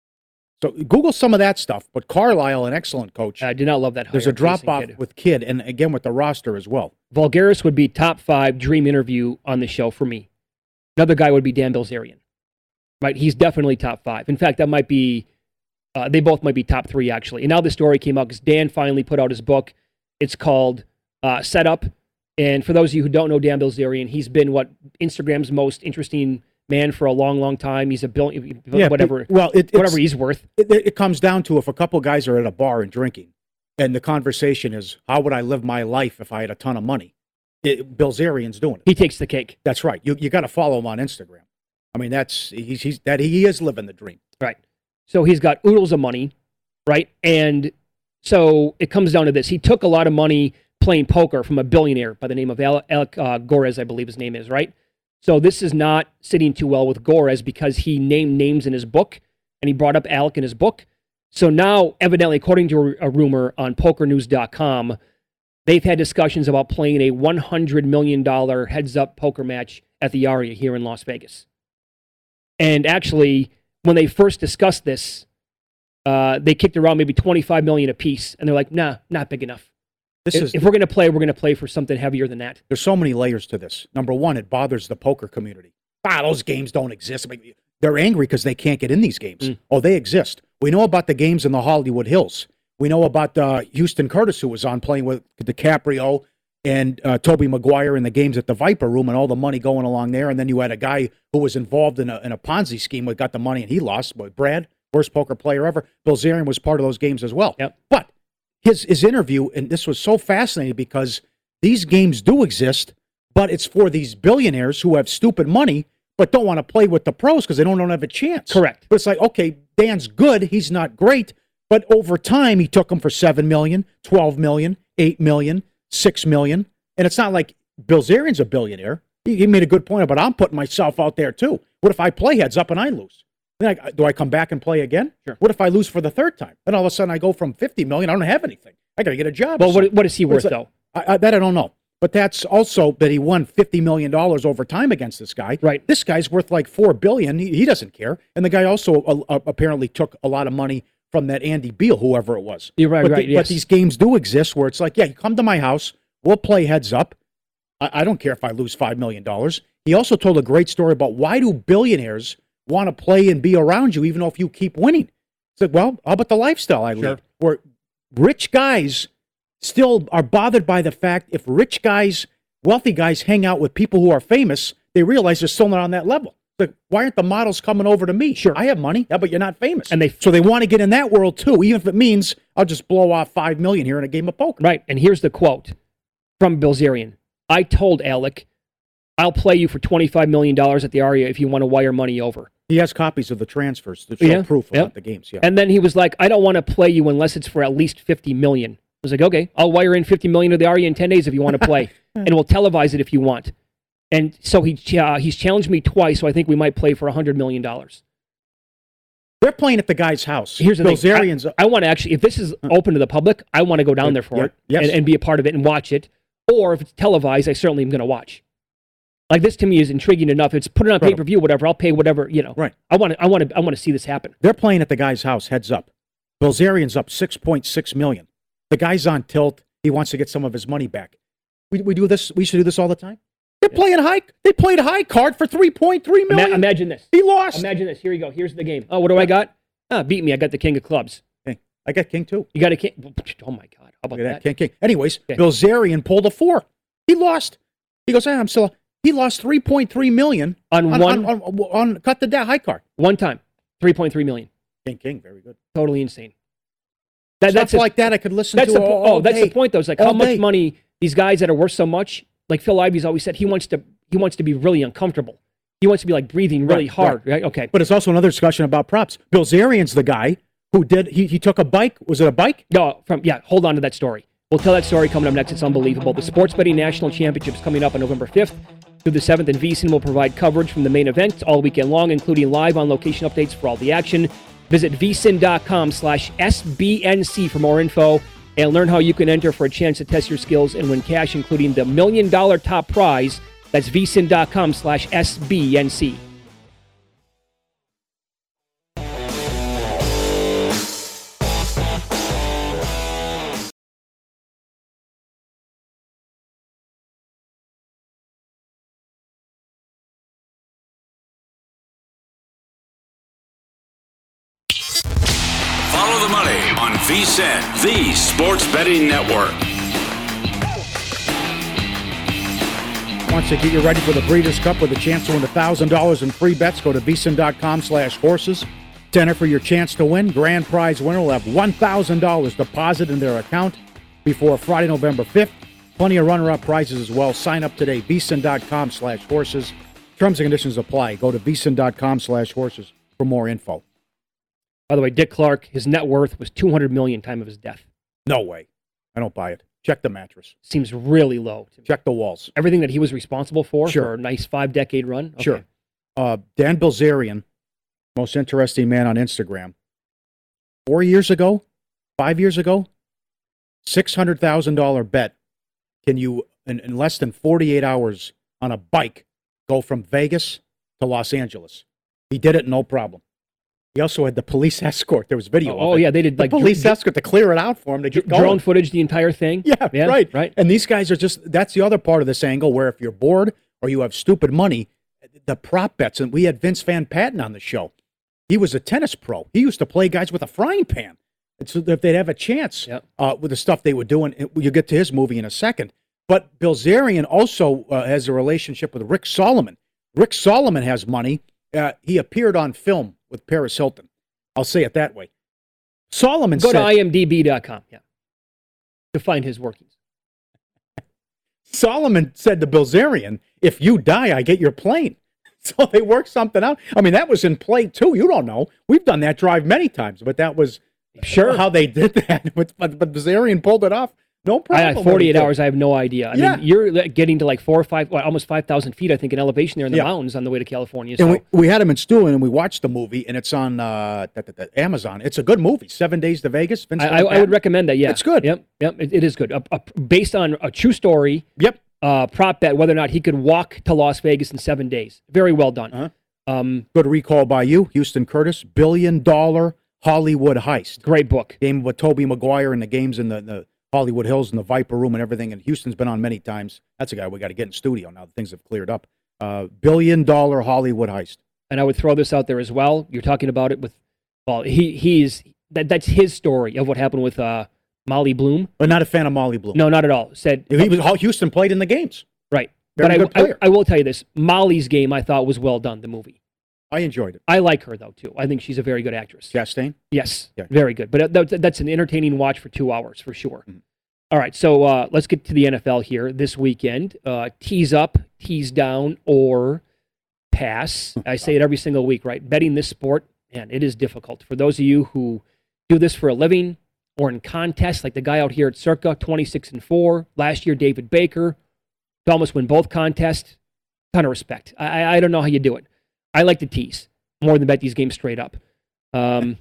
So Google some of that stuff. But Carlisle, an excellent coach. I do not love that. There's a drop off Kidd. with Kidd, and again with the roster as well. Voulgaris would be top five dream interview on the show for me. Another guy would be Dan Bilzerian. Right? He's definitely top five. In fact, that might be, uh, they both might be top three, actually. And now the story came out because Dan finally put out his book. It's called uh, Set Up. And for those of you who don't know Dan Bilzerian, he's been what Instagram's most interesting man for a long, long time. He's a billion, Yeah, whatever, well, it, whatever he's worth. It, it comes down to if a couple guys are at a bar and drinking, and the conversation is, how would I live my life if I had a ton of money? It, Bilzerian's doing it. He takes the cake. That's right. You you got to follow him on Instagram. I mean, that's he's he's that he is living the dream. Right. So he's got oodles of money, right? And so it comes down to this. He took a lot of money playing poker from a billionaire by the name of Alec, Alec uh, Gores, I believe his name is, right? So this is not sitting too well with Gores because he named names in his book, and he brought up Alec in his book. So now, evidently, according to a rumor on poker news dot com, they've had discussions about playing a one hundred million dollars heads-up poker match at the Aria here in Las Vegas. And actually, when they first discussed this, uh, they kicked around maybe twenty-five million dollars a piece, and they're like, nah, not big enough. This if, is, if we're going to play, we're going to play for something heavier than that. There's so many layers to this. Number one, it bothers the poker community. Ah, those games don't exist. I mean, they're angry because they can't get in these games. Mm. Oh, they exist. We know about the games in the Hollywood Hills. We know about uh, Houston Curtis, who was on playing with DiCaprio and uh, Tobey Maguire in the games at the Viper Room and all the money going along there. And then you had a guy who was involved in a, in a Ponzi scheme who got the money and he lost. But Brad, worst poker player ever. Bilzerian was part of those games as well. Yep. But his his interview, and this was so fascinating because these games do exist, but it's for these billionaires who have stupid money but don't want to play with the pros because they don't, don't have a chance. Correct. But it's like, okay, Dan's good. He's not great. But over time, he took them for seven million dollars, twelve million dollars, eight million dollars, six million dollars. And it's not like Bilzerian's a billionaire. He, he made a good point, but I'm putting myself out there too. What if I play heads up and I lose? Then I, do I come back and play again? Sure. What if I lose for the third time? Then all of a sudden I go from fifty million dollars, I don't have anything. I got to get a job. Well, what, what is he worth, like, though? I, I, that I don't know. But that's also that he won fifty million dollars over time against this guy. Right. This guy's worth like four billion dollars. He, he doesn't care. And the guy also uh, uh, apparently took a lot of money from that Andy Beal, whoever it was. You're right, but right, the, yes. But these games do exist where it's like, yeah, you come to my house, we'll play heads up. I, I don't care if I lose five million dollars. He also told a great story about why do billionaires want to play and be around you even if you keep winning. He said, well, how about the lifestyle I Sure. live? Where rich guys still are bothered by the fact if rich guys, wealthy guys hang out with people who are famous, they realize they're still not on that level. Like, why aren't the models coming over to me? Sure. I have money. Yeah, but you're not famous. And they so they want to get in that world too, even if it means I'll just blow off five million here in a game of poker. Right. And here's the quote from Bilzerian. I told Alec, I'll play you for twenty-five million dollars at the Aria if you want to wire money over. He has copies of the transfers to show Yeah. proof Yep. about the games. Yeah. And then he was like, I don't want to play you unless it's for at least fifty million dollars. I was like, okay, I'll wire in fifty million dollars to the Aria in ten days if you want to play. And we'll televise it if you want. And so he uh, he's challenged me twice, so I think we might play for one hundred million dollars. They're playing at the guy's house. Here's the Bilzerian's, thing. I, I want to actually, if this is open to the public, I want to go down there for Yeah, it yes. and, and be a part of it and watch it. Or if it's televised, I certainly am going to watch. Like, this to me is intriguing enough. It's put it on Right. pay-per-view, whatever. I'll pay whatever, you know. Right. I want to I want to I want to see this happen. They're playing at the guy's house, heads up. Bilzerian's up six point six million dollars. The guy's on tilt. He wants to get some of his money back. We we do this. We should do this all the time. They're Yeah. playing high. They played high card for three point three million Ima- dollars. imagine this. He lost. Imagine this. Here you go. Here's the game. Oh, what do I got? Ah, beat me. I got the king of clubs. Hey, I got king too. You got a king. Oh my God. How about Look at that? that, king, king. Anyways, Okay. Bilzerian pulled a four. He lost. He goes, hey, I'm still. He lost three point three million On on, one on, on, on cut the da- high card. one time, three point three million. King, king, very good. Totally insane. That, Stuff that's just- like that I could listen That's to the all, po- oh, all that's day. the point though. It's like All how much day. money these guys that are worth so much. Like Phil Ivey's always said, he wants to he wants to be really uncomfortable. He wants to be like breathing really Right, hard. Right. Okay. But it's also another discussion about props. Bilzerian's the guy who did, he, he took a bike. Was it a bike? No, from yeah. Hold on to that story. We'll tell that story coming up next. It's unbelievable. The Sports Betting National Championship is coming up on November fifth through the seventh, and VSiN will provide coverage from the main event all weekend long, including live on location updates for all the action. Visit vsin.com slash SBNC for more info and learn how you can enter for a chance to test your skills and win cash, including the million dollar top prize. That's vsin.com slash SBNC. Follow the money on VSiN, the Sports Betting Network. Wants to get you ready for the Breeders' Cup with a chance to win one thousand dollars in free bets. Go to vsin.com slash horses. To enter for your chance to win. Grand prize winner will have one thousand dollars deposited in their account before Friday, November fifth. Plenty of runner-up prizes as well. Sign up today. vsin.com slash horses. Terms and conditions apply. Go to vsin.com slash horses for more info. By the way, Dick Clark, his net worth was two hundred million dollars time of his death. No way. I don't buy it. Check the mattress. Seems really low. To me. Check the walls. Everything that he was responsible for Sure. for a nice five-decade run? Okay. Sure. Uh, Dan Bilzerian, most interesting man on Instagram. Four years ago, five years ago, six hundred thousand dollars bet. Can you, in, in less than forty-eight hours on a bike, go from Vegas to Los Angeles? He did it, no problem. He also had the police escort. There was video Oh, of it. yeah, they did the like police dr- escort to clear it out for him to get drone going. footage, the entire thing. Yeah, yeah, right. right. And these guys are just, that's the other part of this angle where if you're bored or you have stupid money, the prop bets, and we had Vince Van Patten on the show. He was a tennis pro. He used to play guys with a frying pan. And so if they'd have a chance Yep. uh, with the stuff they were doing, you'll get to his movie in a second. But Bilzerian also uh, has a relationship with Rick Solomon. Rick Solomon has money. Uh, he appeared on film with Paris Hilton. I'll say it that way. Solomon Go said, to I M D B dot com, yeah, to find his workings. Solomon said to Bilzerian, if you die, I get your plane. So they worked something out. I mean, that was in play, too. You don't know. We've done that drive many times, but that was Sure. how they did that. But, but Bilzerian pulled it off. No I problem. had forty-eight hours. I have no idea. I Yeah. mean, you're getting to like four or five, well, almost five thousand feet, I think, in elevation there in the Yeah. mountains on the way to California. So And we, we had him in Stu, and we watched the movie, and it's on uh, the, the, the Amazon. It's a good movie. Seven Days to Vegas. Vince I, Van I, I would Patten. recommend that. Yeah, It's good. Yep, yep, it, it is good. Uh, uh, based on a true story. Yep. Uh, prop bet whether or not he could walk to Las Vegas in seven days. Very well done. Uh-huh. Um, Good recall by you, Houston Curtis. Billion dollar Hollywood heist. great book. Game with Tobey Maguire and the games in the, the Hollywood Hills and the Viper Room and everything. And Houston's been on many times. That's a guy we got to get in studio now that things have cleared up. Uh, billion dollar Hollywood heist. And I would throw this out there as well. You're talking about it with, well, he he's that that's his story of what happened with uh, Molly Bloom. But not a fan of Molly Bloom. No, not at all. Said He was, Houston played in the games. right. Very but good I, I player. I will tell you this: Molly's game I thought was well done. The movie. I enjoyed it. I like her though too. I think she's a very good actress. Chastain? Yes, Yeah. very good. But that, that's an entertaining watch for two hours for sure. Mhm. All right, so uh, let's get to the N F L here this weekend. Uh, tease up, tease down, or pass. I say it every single week, right? Betting this sport, man, it is difficult. For those of you who do this for a living or in contests, like the guy out here at Circa, twenty-six and four. Last year, David Baker, to almost win both contests. Ton of respect. I, I don't know how you do it. I like to tease more than bet these games straight up. Um,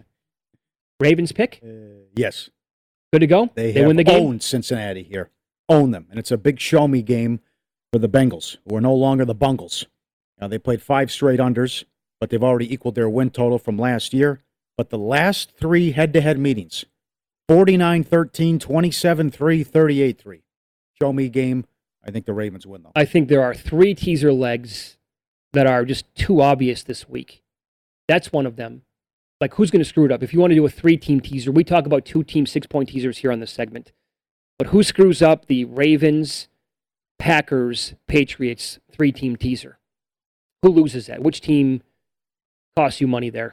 Ravens pick, Uh, yes. good to go. They, They have win the game. owned Cincinnati here. Own them. And it's a big show-me game for the Bengals, who are no longer the Bungles. Now, they played five straight unders, but they've already equaled their win total from last year. But the last three head-to-head meetings, forty-nine thirteen, twenty-seven three, thirty-eight three. Show-me game. I think the Ravens win, though. I think there are three teaser legs that are just too obvious this week. That's one of them. Like, who's going to screw it up? If you want to do a three-team teaser, we talk about two-team, six-point teasers here on this segment. But who screws up the Ravens, Packers, Patriots three-team teaser? Who loses that? Which team costs you money there?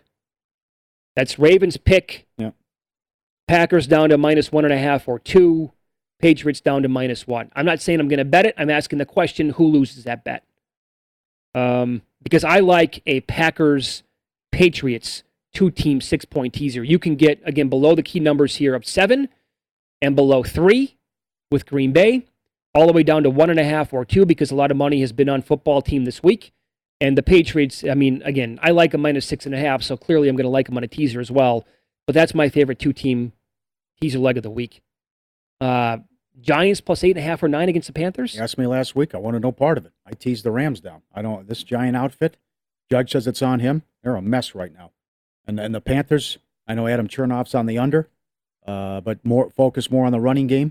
That's Ravens pick. Yeah. Packers down to minus one and a half or two. Patriots down to minus one. I'm not saying I'm going to bet it. I'm asking the question, who loses that bet? Um, because I like a Packers-Patriots two-team, six-point teaser. You can get, again, below the key numbers here of seven and below three with Green Bay, all the way down to one and a half or two because a lot of money has been on football team this week. And the Patriots, I mean, again, I like a minus six and a half, so clearly I'm going to like them on a teaser as well. But that's my favorite two-team teaser leg of the week. Uh, Giants plus eight and a half or nine against the Panthers. You asked me last week. I wanted no part of it. I teased the Rams down. I don't. This Giant outfit, Judge says it's on him. They're a mess right now. And and the Panthers, I know Adam Chernoff's on the under, uh, but more focus more on the running game.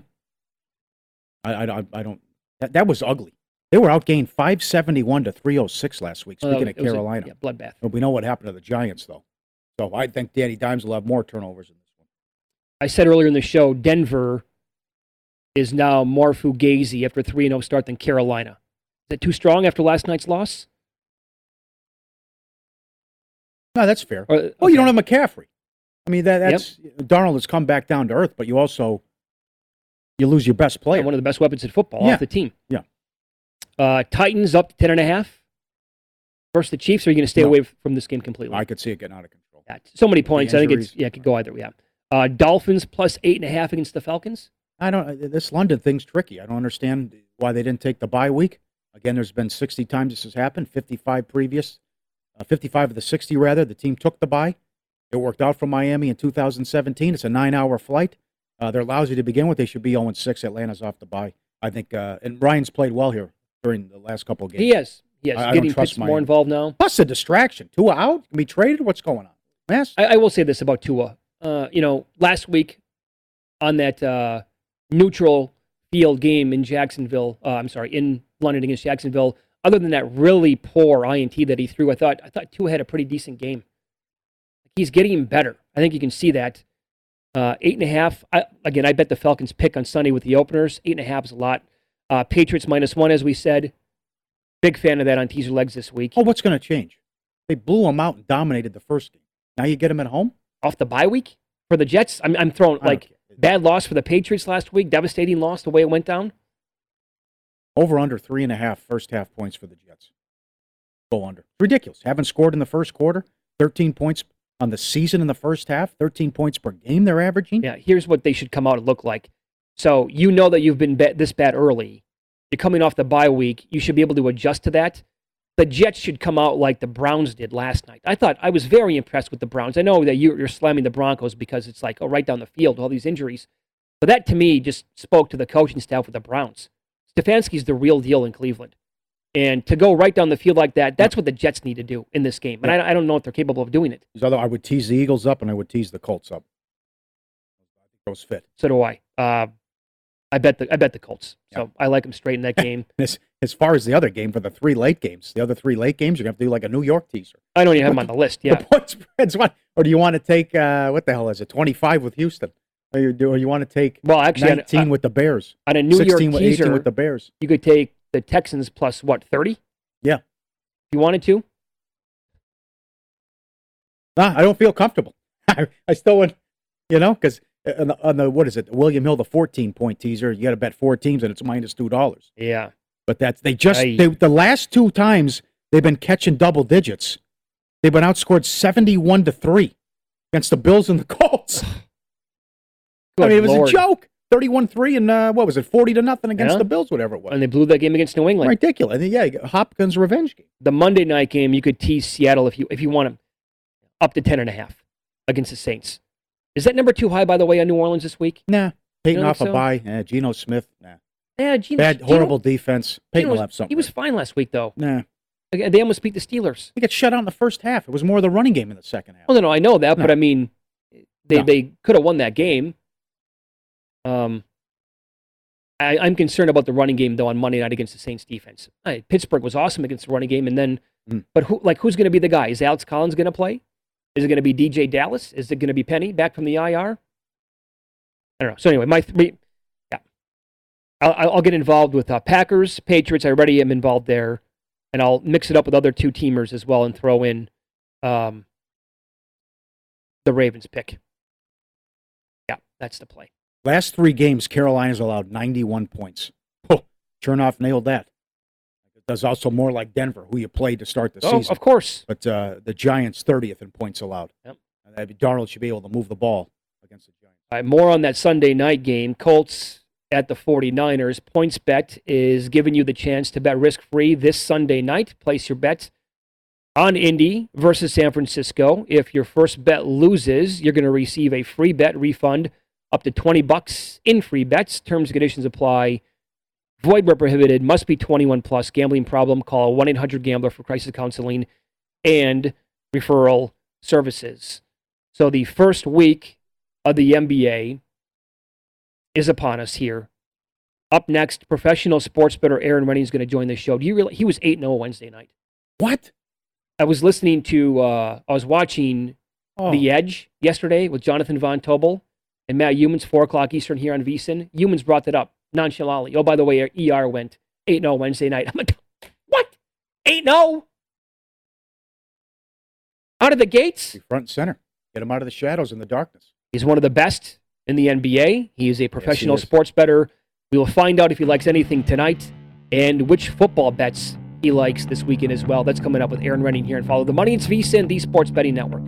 I I, I don't. That, that was ugly. They were outgained five seventy-one to three oh six last week. Speaking Uh, of it was a- Carolina, yeah, bloodbath. but we know what happened to the Giants though. So I think Danny Dimes will have more turnovers in this one. I said earlier in the show, Denver is now more fugazi after a three and oh start than Carolina. Is that too strong after last night's loss? No, that's fair. Or, Oh, you okay. don't have McCaffrey. I mean, that, that's Darnold has come back down to earth, but you also you lose your best player. One of the best weapons in football Yeah. off the team. Yeah. Uh, Titans up to ten and a half versus the Chiefs. Or are you going to stay No. away from this game completely? I could see it getting out of control. Yeah, so many points. I think it's injuries. yeah, it could go either. Yeah. Uh, Dolphins plus eight and a half against the Falcons. I don't. This London thing's tricky. I don't understand why they didn't take the bye week. Again, there's been sixty times this has happened. fifty-five previous, uh, fifty-five of the sixty rather. The team took the bye. It worked out for Miami in two thousand seventeen. It's a nine-hour flight. Uh, they're lousy to begin with. They should be oh and six. Atlanta's off the bye. I think. Uh, and Ryan's played well here during the last couple of games. He is. Yes, I, I getting don't trust Pitts Miami. more involved now. Plus a distraction. Tua out? Can be traded? What's going on? Mess? I, I will say this about Tua. Uh, you know, last week on that uh, neutral field game in Jacksonville, uh, I'm sorry, in London against Jacksonville, other than that really poor I N T that he threw, I thought I thought Tua had a pretty decent game. He's getting better. I think you can see that. Uh, eight and a half. I, again, I bet the Falcons pick on Sunday with the openers. Eight and a half is a lot. Uh, Patriots minus one, as we said. Big fan of that on teaser legs this week. Oh, what's going to change? They blew them out and dominated the first game. Now you get them at home? Off the bye week for the Jets? I'm, I'm throwing, like, bad loss for the Patriots last week. Devastating loss the way it went down. Over under three and a half first half points for the Jets. Go under. Ridiculous. Haven't scored in the first quarter. thirteen points on the season in the first half. thirteen points per game they're averaging. Yeah, here's what they should come out and look like. So you know that you've been bet this bad early. You're coming off the bye week. You should be able to adjust to that. The Jets should come out like the Browns did last night. I thought I was very impressed with the Browns. I know that you're slamming the Broncos because it's like, oh, right down the field, all these injuries. But that, to me, just spoke to the coaching staff with the Browns. Stefanski's the real deal in Cleveland. And to go right down the field like that, that's what the Jets need to do in this game. And I, I don't know if they're capable of doing it. Although I would tease the Eagles up and I would tease the Colts up. I think those fit. So do I. Uh, I bet the I bet the Colts. So Yep. I like them straight in that game. As, as far as the other game, for the three late games, the other three late games, you're going to have to do like a New York teaser. I don't even have them on the list. Yeah. The point spreads, what? Or do you want to take, uh, what the hell is it, twenty-five with Houston? Or you, do, or you want to take Well, actually, on, nineteen on, with the Bears? on a New York sixteen with, teaser, eighteen with the Bears. you could take the Texans plus what, thirty? Yeah. If you wanted to. Nah, I don't feel comfortable. I, I still would, you know, because on the, on the, what is it, William Hill, the fourteen-point teaser, you got to bet four teams and it's minus two dollars. Yeah. But that's, they just, Aye. they, the last two times they've been catching double digits, they've been outscored seventy-one to three against the Bills and the Colts. Good I mean, it was Lord. a joke. thirty-one three and, uh, what was it, forty to nothing against Yeah. the Bills, whatever it was. And they blew that game against New England. Ridiculous. Yeah, you got Hopkins' revenge game. The Monday night game, you could tease Seattle if you if you want them up to ten and a half against the Saints. Is that number too high, by the way, on New Orleans this week? Nah. Peyton don't off think a so? bye. Eh, Geno Smith. Nah. Yeah, Geno, Bad, Geno- horrible defense. Peyton Geno will was- have something. He was fine last week, though. Nah. Again, they almost beat the Steelers. He got shut out in the first half. It was more of the running game in the second half. Well, no, no, I know that, but No. I mean, they No. they could have won that game. Um, I, I'm concerned about the running game though on Monday night against the Saints defense. Right, Pittsburgh was awesome against the running game, and then, Mm. but who like who's going to be the guy? Is Alex Collins going to play? Is it going to be D J Dallas? Is it going to be Penny back from the I R? I don't know. So anyway, my three, yeah, I'll, I'll get involved with uh, Packers, Patriots. I already am involved there, and I'll mix it up with other two teamers as well and throw in um, the Ravens pick. Yeah, that's the play. Last three games, Carolina's allowed ninety-one points. Oh, Chernoff nailed that. It does also more like Denver, who you played to start the Oh, season. of course. But uh, the Giants thirtieth in points allowed. Yep. And Darnold should be able to move the ball against the Giants. All right, more on that Sunday night game. Colts at the 49ers. PointsBet is giving you the chance to bet risk-free this Sunday night. Place your bet on Indy versus San Francisco. If your first bet loses, you're going to receive a free bet refund up to twenty bucks in free bets. Terms and conditions apply. Void where prohibited. Must be twenty-one plus. Gambling problem? Call one eight hundred gambler for crisis counseling and referral services. So the first week of the N B A is upon us here. Up next, professional sports bettor Aaron Rennie is going to join the show. Do you realize he was eight and oh Wednesday night? What? I was listening to, uh, I was watching Oh, The Edge yesterday with Jonathan Von Tobel and Matt Humans, four o'clock Eastern here on VSiN. Humans brought that up nonchalantly. Oh, by the way, E R went eight and oh Wednesday night. I'm like, what? eight and oh? Out of the gates? be front and center. Get him out of the shadows and the darkness. He's one of the best in the N B A. He is a professional is. sports bettor. We will find out if he likes anything tonight and which football bets he likes this weekend as well. That's coming up with Aaron Rennie here and Follow the Money. It's VSiN, the Sports Betting Network.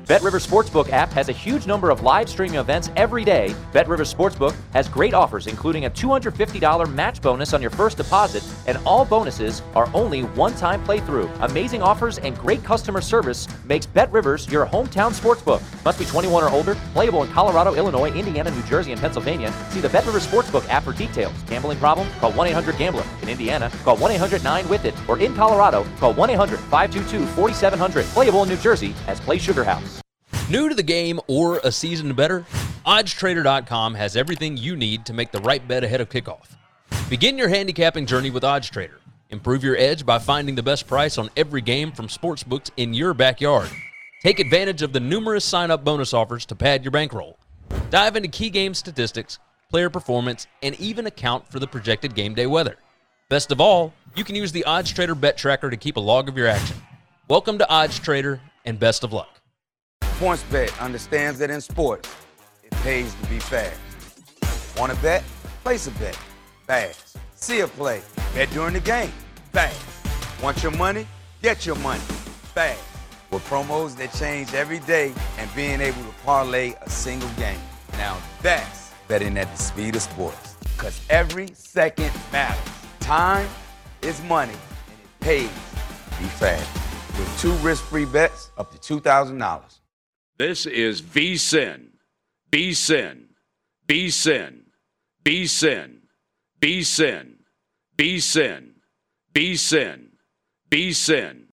BetRivers Sportsbook app has a huge number of live streaming events every day. BetRivers Sportsbook has great offers, including a two hundred fifty dollars match bonus on your first deposit, and all bonuses are only one-time playthrough. Amazing offers and great customer service makes BetRivers your hometown sportsbook. Must be twenty-one or older. Playable in Colorado, Illinois, Indiana, New Jersey, and Pennsylvania. See the BetRivers Sportsbook app for details. Gambling problem? Call one eight hundred gambler. In Indiana, call one eight hundred nine with it. Or in Colorado, call one eight hundred five two two four seven zero zero. Playable in New Jersey as Play Sugar House. New to the game or a season better? odds trader dot com has everything you need to make the right bet ahead of kickoff. Begin your handicapping journey with OddsTrader. Improve your edge by finding the best price on every game from sportsbooks in your backyard. Take advantage of the numerous sign-up bonus offers to pad your bankroll. Dive into key game statistics, player performance, and even account for the projected game day weather. Best of all, you can use the OddsTrader Bet Tracker to keep a log of your action. Welcome to OddsTrader, and best of luck. PointsBet understands that in sports, it pays to be fast. Want to bet? Place a bet. Fast. See a play. Bet during the game. Fast. Want your money? Get your money. Fast. With promos that change every day and being able to parlay a single game. Now that's betting at the speed of sports. Because every second matters. Time is money, and it pays to be fast. With two risk-free bets up to two thousand dollars. This is VSiN, VSiN, VSiN, VSiN, VSiN, VSiN, VSiN, VSiN.